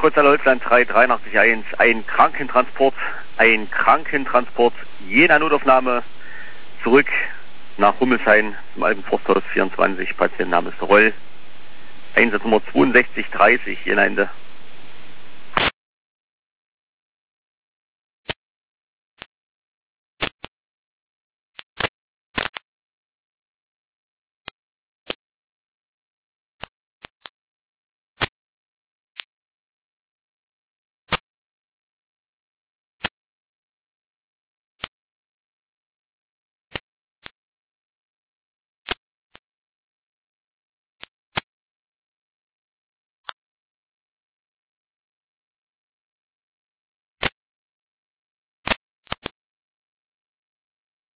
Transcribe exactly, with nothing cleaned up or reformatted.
Potsdamer Holzland drei drei acht eins, ein Krankentransport, ein Krankentransport, jeder Notaufnahme zurück nach Hummelsheim zum alten Forsthaus vierundzwanzig, Patientenname ist Roll, Einsatznummer zweiundsechzig dreißig, jener Ende.